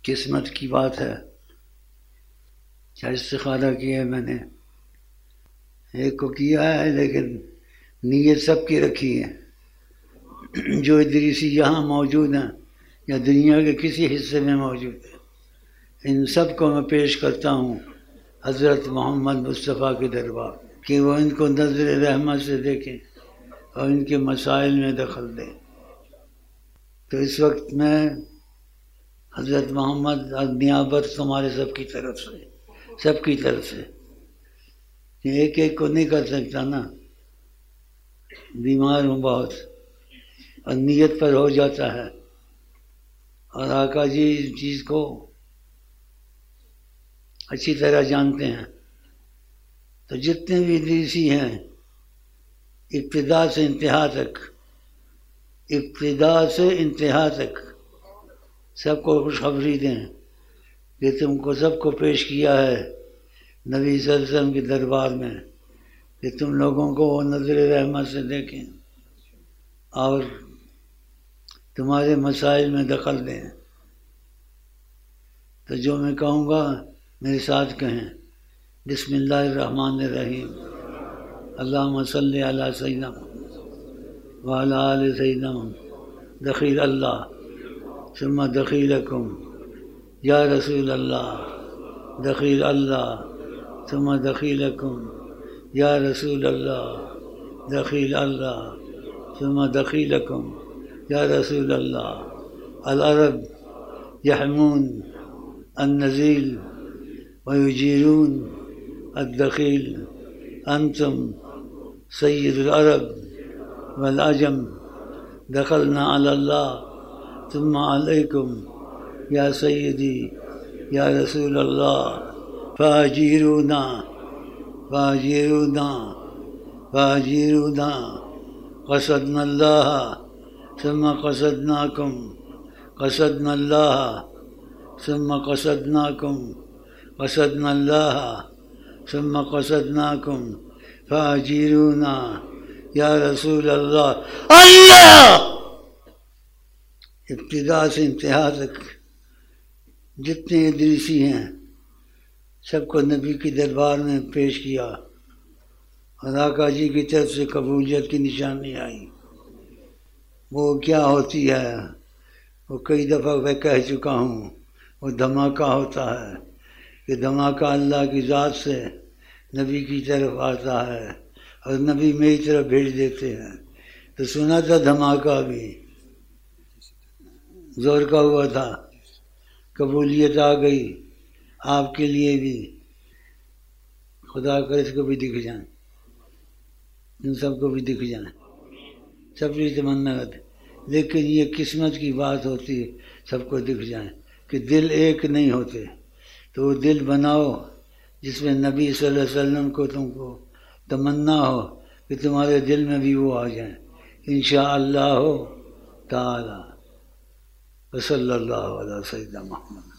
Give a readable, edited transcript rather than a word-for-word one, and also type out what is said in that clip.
قسمت کی بات ہے، کیا استخارہ کیا ہے میں نے، ایک کو کیا ہے لیکن نیت سب کی رکھی ہے۔ جو ادریسی یہاں موجود ہیں یا دنیا کے کسی حصے میں موجود ہیں، ان سب کو میں پیش کرتا ہوں حضرت محمد مصطفیٰ کے دربار، کہ وہ ان کو نظر رحمت سے دیکھیں اور ان کے مسائل میں دخل دیں۔ تو اس وقت میں حضرت محمد نیابت تمہارے سب کی طرف سے ایک ایک کو نہیں کر سکتا نا، بیمار ہوں بہت، اور نیت پر ہو جاتا ہے، اور آقا جی اس چیز کو اچھی طرح جانتے ہیں۔ تو جتنے بھی ادریسی ہیں ابتدا سے انتہا تک سب کو خوشخبری دیں کہ تم کو سب کو پیش کیا ہے نبی صلی اللہ علیہ وسلم کے دربار میں، کہ تم لوگوں کو وہ نظر رحمت سے دیکھیں اور تمہارے مسائل میں دخل دیں۔ تو جو میں کہوں گا میرے ساتھ کہیں، بسم اللہ الرحمن الرحیم، اللہم صلی علی سیدنا وعلی آل سیدنا دخیل اللہ ثم دخیلکم یا رسول اللہ، دخیل اللہ ثم دخیلکم یا رسول اللہ، دخیل اللہ ثم دخیلکم یا رسول اللہ۔ العرب یحمون النزیل ویجیرون الدخیل، انتم سید العرب والعجم، دخلنا علی اللہ ثم علیکم یا سیدی یا رسول اللہ، فاجیرونا قصدنا اللہ ثم قصدناکم، قصدنا اللہ ثم قصدناکم، قصدنا اللہ ثم قصدناکم، فاجیرونا یا رسول اللہ۔ اللہ ابتدا سے انتہا تک جتنے ادریسی ہیں سب کو نبی کی دربار میں پیش کیا، اور آقا جی کی طرف سے قبولیت کی نشانی آئی۔ وہ کیا ہوتی ہے وہ کئی دفعہ میں کہہ چکا ہوں، وہ دھماکہ ہوتا ہے، کہ دھماکہ اللہ کی ذات سے نبی کی طرف آتا ہے اور نبی میری طرف بھیج دیتے ہیں۔ تو سنا تھا دھماکہ بھی زور کا ہوا تھا، قبولیت آ گئی آپ کے لیے بھی، خدا کرے اس کو بھی دکھ جائیں، ان سب کو بھی دکھ جائیں، سب کی تمنا ہے۔ لیکن یہ قسمت کی بات ہوتی ہے سب کو دکھ جائیں، کہ دل ایک نہیں ہوتے، تو وہ دل بناؤ جس میں نبی صلی اللہ علیہ وسلم کو تم کو تمنا ہو کہ تمہارے دل میں بھی وہ آ جائیں، انشاءاللہ تعالی۔ وصلی اللہ علیہ سیدنا محمد۔